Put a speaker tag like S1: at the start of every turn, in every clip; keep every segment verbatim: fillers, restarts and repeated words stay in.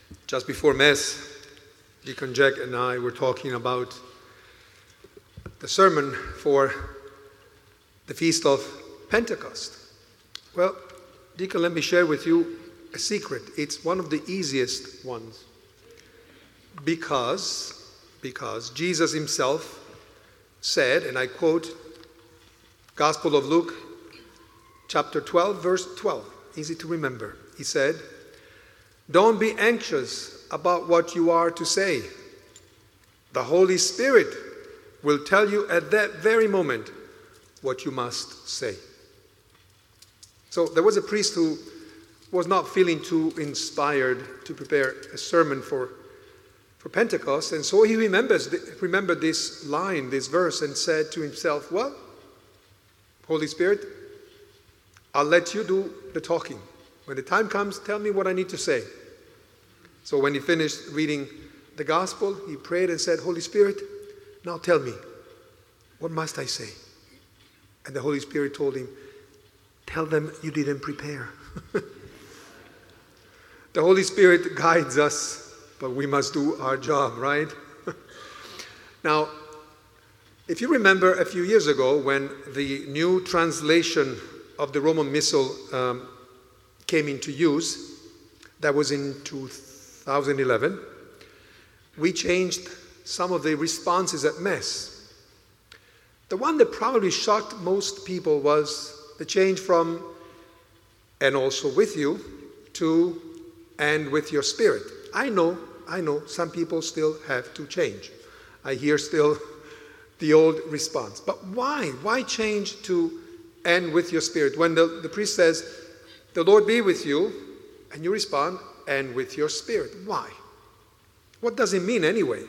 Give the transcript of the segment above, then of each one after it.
S1: Just before Mass, Deacon Jack and I were talking about the sermon for the Feast of Pentecost. Well, Deacon, let me share with you a secret. It's one of the easiest ones. Because, because Jesus himself said, and I quote, Gospel of Luke, chapter twelve, verse twelve. Easy to remember. He said, "Don't be anxious about what you are to say. The Holy Spirit will tell you at that very moment what you must say." So there was a priest who was not feeling too inspired to prepare a sermon for, for Pentecost, and so he remembers, remembered this line, this verse, and said to himself, "Well, Holy Spirit, I'll let you do the talking. When the time comes, tell me what I need to say." So when he finished reading the gospel, he prayed and said, "Holy Spirit, now tell me, what must I say?" And the Holy Spirit told him, "Tell them you didn't prepare." The Holy Spirit guides us, but we must do our job, right? Now, if you remember a few years ago when the new translation of the Roman Missal um, came into use, that was in two thousand eleven, we changed some of the responses at Mass. The one that probably shocked most people was the change from "and also with you" to "and with your spirit." I know, I know, some people still have to change. I hear still the old response. But why? Why change to "and with your spirit"? When the, the priest says, "The Lord be with you," and you respond, "and with your spirit." Why? What does it mean anyway?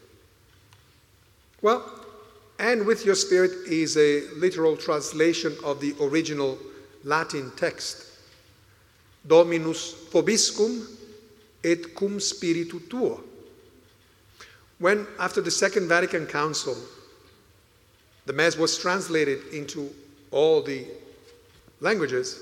S1: Well, "and with your spirit" is a literal translation of the original Latin text. "Dominus vobiscum et cum spiritu tuo." When, after the Second Vatican Council, the Mass was translated into all the languages,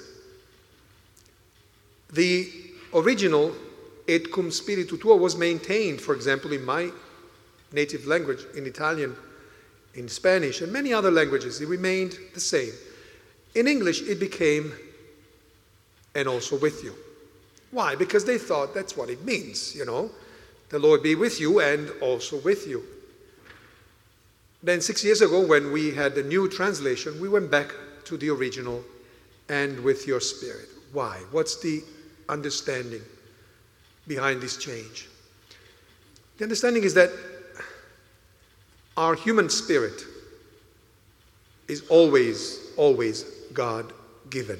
S1: the original "et cum spiritu tuo" was maintained, for example, in my native language, in Italian, in Spanish, and many other languages. It remained the same. In English, it became "and also with you." Why? Because they thought that's what it means, you know. The Lord be with you and also with you. Then six years ago, when we had the new translation, we went back to the original "and with your spirit." Why? What's the understanding behind this change? The understanding is that our human spirit is always, always God-given.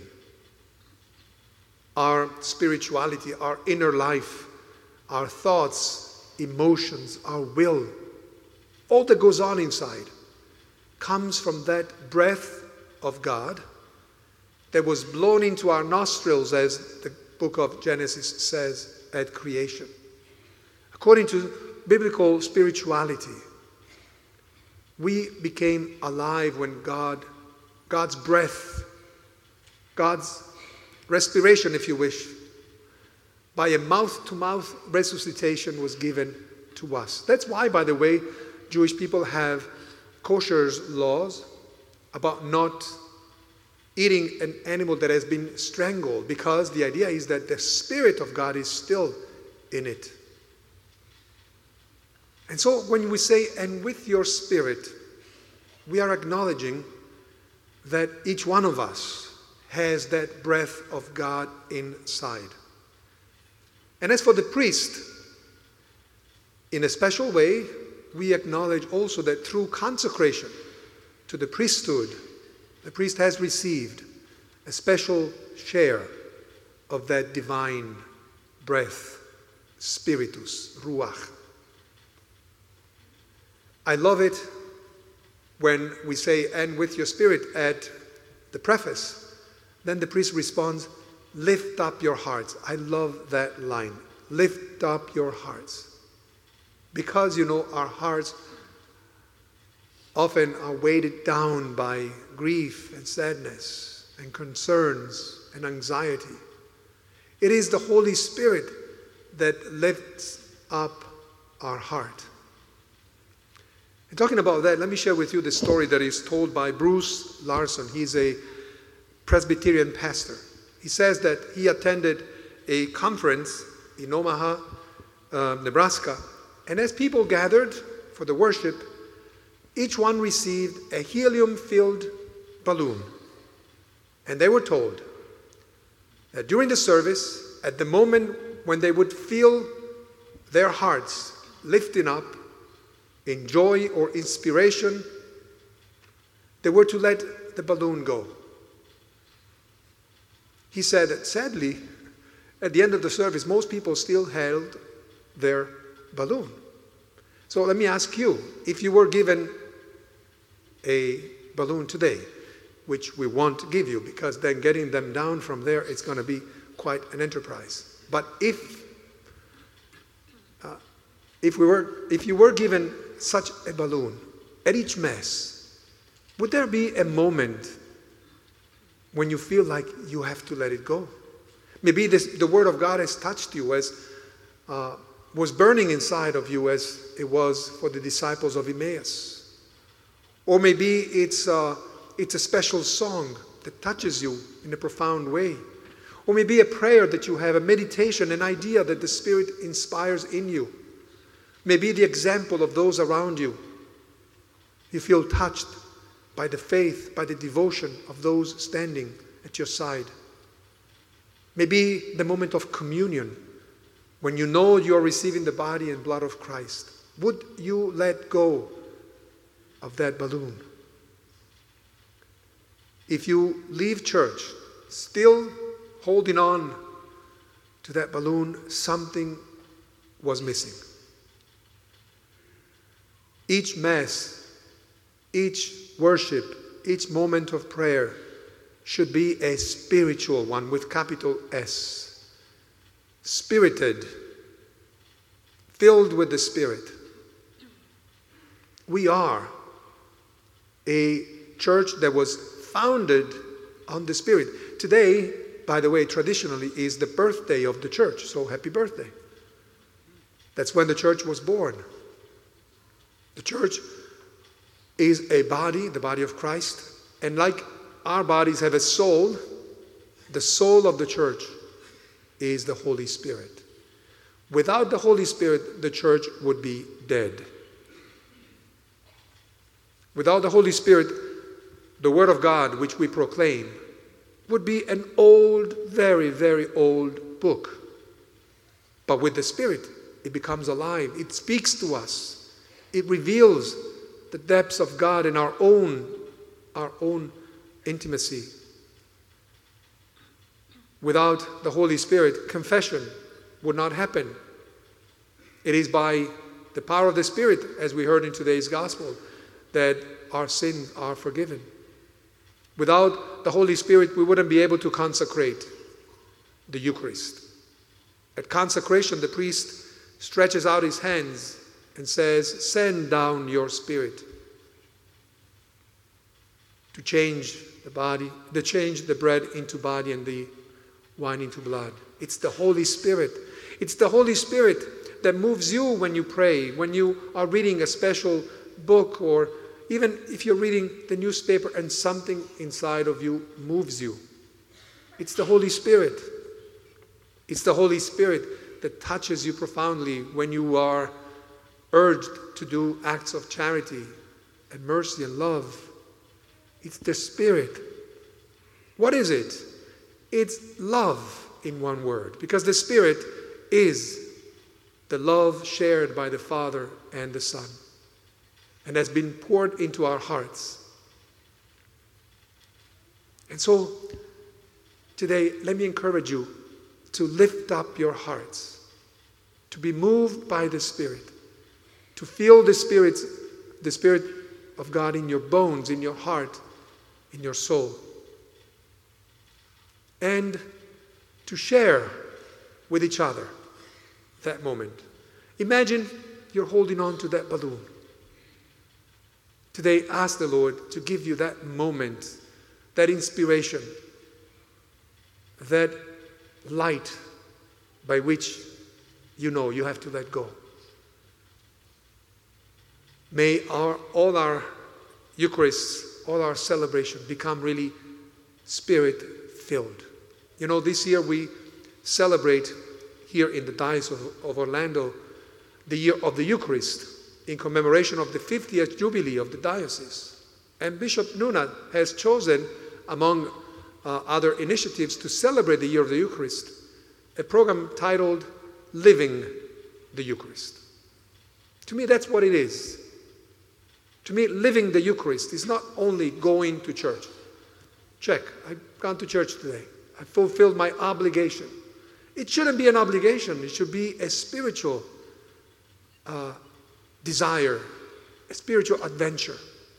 S1: Our spirituality, our inner life, our thoughts, emotions, our will, all that goes on inside comes from that breath of God that was blown into our nostrils, as the book of Genesis says, at creation. According to biblical spirituality, we became alive when God, God's breath, God's respiration, if you wish, by a mouth-to-mouth resuscitation was given to us. That's why, by the way, Jewish people have kosher laws about not eating an animal that has been strangled, because the idea is that the Spirit of God is still in it. And so when we say "and with your spirit," we are acknowledging that each one of us has that breath of God inside. And as for the priest, in a special way, we acknowledge also that through consecration to the priesthood, the priest has received a special share of that divine breath, spiritus, ruach. I love it when we say "and with your spirit" at the preface. Then the priest responds, "Lift up your hearts." I love that line. Lift up your hearts. Because, you know, our hearts often are weighted down by grief and sadness and concerns and anxiety. It is the Holy Spirit that lifts up our heart. And talking about that, let me share with you the story that is told by Bruce Larson. He's a Presbyterian pastor. He says that he attended a conference in Omaha, uh, Nebraska, and as people gathered for the worship, each one received a helium-filled balloon. And they were told that during the service, at the moment when they would feel their hearts lifting up in joy or inspiration, they were to let the balloon go. He said that sadly, at the end of the service, most people still held their balloon. So let me ask you, if you were given a balloon today, which we won't give you because then getting them down from there, it's going to be quite an enterprise. But if uh, if we were if you were given such a balloon at each Mass, would there be a moment when you feel like you have to let it go? Maybe this, the Word of God has touched you as uh, was burning inside of you as it was for the disciples of Emmaus. Or maybe it's, uh, it's a special song that touches you in a profound way. Or maybe a prayer that you have, a meditation, an idea that the Spirit inspires in you. Maybe the example of those around you. You feel touched by the faith, by the devotion of those standing at your side. Maybe the moment of communion, when you know you are receiving the body and blood of Christ. Would you let go of that balloon? If you leave church still holding on to that balloon, something was missing. Each Mass, each worship, each moment of prayer should be a spiritual one with capital S. Spirited, filled with the Spirit. We are a church that was founded on the Spirit. Today, by the way, traditionally is the birthday of the church, so happy birthday. That's when the church was born. The church is a body, the body of Christ, and like our bodies have a soul, the soul of the church is the Holy Spirit. Without the Holy Spirit, the church would be dead. Without the Holy Spirit, the Word of God, which we proclaim, would be an old, very, very old book. But with the Spirit, it becomes alive. It speaks to us. It reveals the depths of God in our own, our own intimacy. Without the Holy Spirit, confession would not happen. It is by the power of the Spirit, as we heard in today's gospel, that our sins are forgiven. Without the Holy Spirit, we wouldn't be able to consecrate the Eucharist. At consecration, the priest stretches out his hands and says, "Send down your Spirit to change the body, to change the bread into body and the wine into blood." It's the Holy Spirit. It's the Holy Spirit that moves you when you pray, when you are reading a special book, or even if you're reading the newspaper and something inside of you moves you. It's the Holy Spirit. It's the Holy Spirit that touches you profoundly when you are urged to do acts of charity and mercy and love. It's the Spirit. What is it? It's love in one word, because the Spirit is the love shared by the Father and the Son, and has been poured into our hearts. And so, today, let me encourage you to lift up your hearts, to be moved by the Spirit, to feel the Spirit's, the Spirit of God in your bones, in your heart, in your soul, and to share with each other that moment. Imagine you're holding on to that balloon. Today, ask the Lord to give you that moment, that inspiration, that light by which you know you have to let go. May our, all our Eucharists, all our celebration become really Spirit-filled. You know, this year we celebrate here in the Diocese of, of Orlando the year of the Eucharist in commemoration of the fiftieth Jubilee of the diocese. And Bishop Nuna has chosen, among uh, other initiatives to celebrate the year of the Eucharist, a program titled Living the Eucharist. To me, that's what it is. To me, living the Eucharist is not only going to church. Check, I've gone to church today. I fulfilled my obligation. It shouldn't be an obligation. It should be a spiritual uh, desire, a spiritual adventure.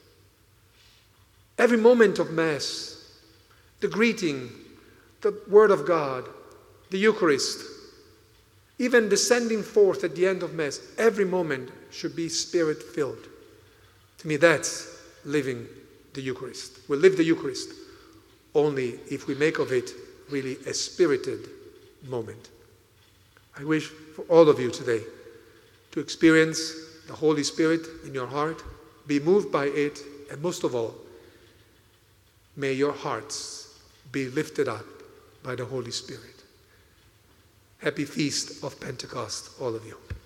S1: Every moment of Mass, the greeting, the Word of God, the Eucharist, even the sending forth at the end of Mass, every moment should be Spirit-filled. To me, that's living the Eucharist. We'll live the Eucharist only if we make of it really a spirited moment. I wish for all of you today to experience the Holy Spirit in your heart, be moved by it, and most of all, may your hearts be lifted up by the Holy Spirit. Happy Feast of Pentecost, all of you.